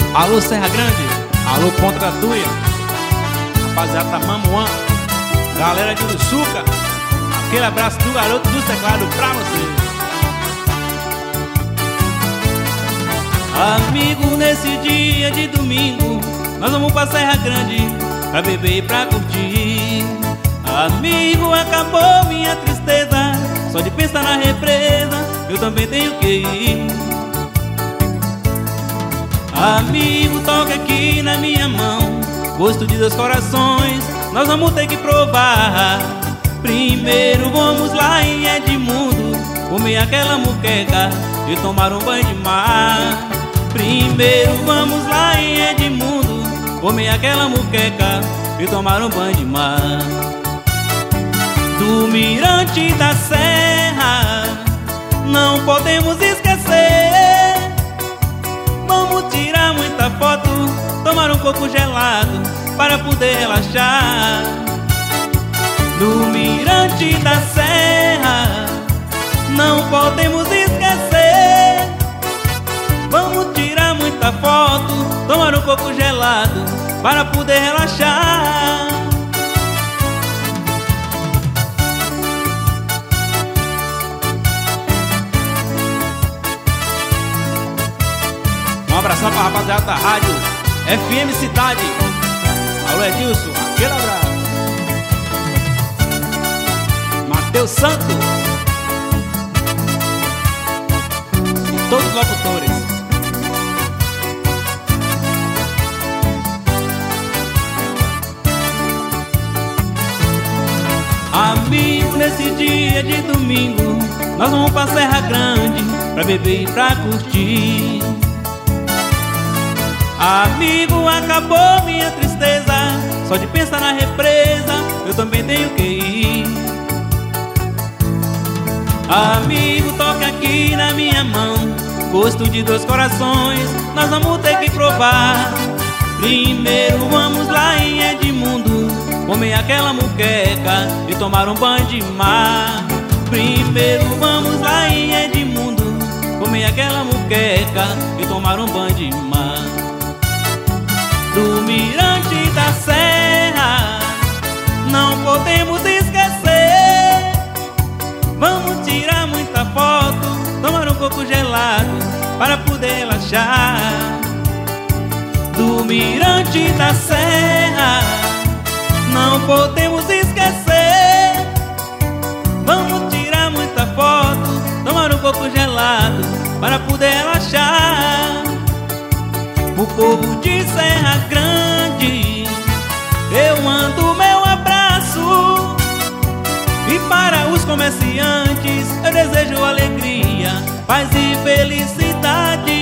Alô Serra Grande, alô Ponta da Tuia, rapaziada da Mamuã, galera de Uruçuca, aquele abraço do garoto do teclado pra você. Amigo, nesse dia de domingo nós vamos pra Serra Grande pra beber e pra curtir. Amigo, acabou minha tristeza, só de pensar na represa eu também tenho que ir. Amigo, toca aqui na minha mão, gosto de dois corações, nós vamos ter que provar. Primeiro vamos lá em Edmundo, comer aquela muqueca e tomar um banho de mar. Primeiro vamos lá em Edmundo, comer aquela muqueca e tomar um banho de mar. Do Mirante da Serra não podemos esquecer, vamos tirar muita foto, tomar um coco gelado para poder relaxar. No Mirante da Serra não podemos esquecer, vamos tirar muita foto, tomar um coco gelado para poder relaxar. Um abração pra rapaziada da rádio FM Cidade. Alô Edilson, aquele abraço. Matheus Santos e todos os locutores. Amigo, nesse dia de domingo nós vamos pra Serra Grande pra beber e pra curtir. Amigo, acabou minha tristeza, só de pensar na represa eu também tenho que ir. Amigo, toca aqui na minha mão, gosto de dois corações, nós vamos ter que provar. Primeiro vamos lá em Edmundo, comer aquela muqueca e tomar um banho de mar. Primeiro vamos lá em Edmundo, comer aquela muqueca e tomar um banho de mar. Do Mirante da Serra não podemos esquecer, vamos tirar muita foto, tomar um coco gelado para poder relaxar. Do Mirante da Serra não podemos esquecer, vamos tirar muita foto, tomar um coco gelado para poder relaxar. O povo de Serra Grande eu mando meu abraço, e para os comerciantes eu desejo alegria, paz e felicidade.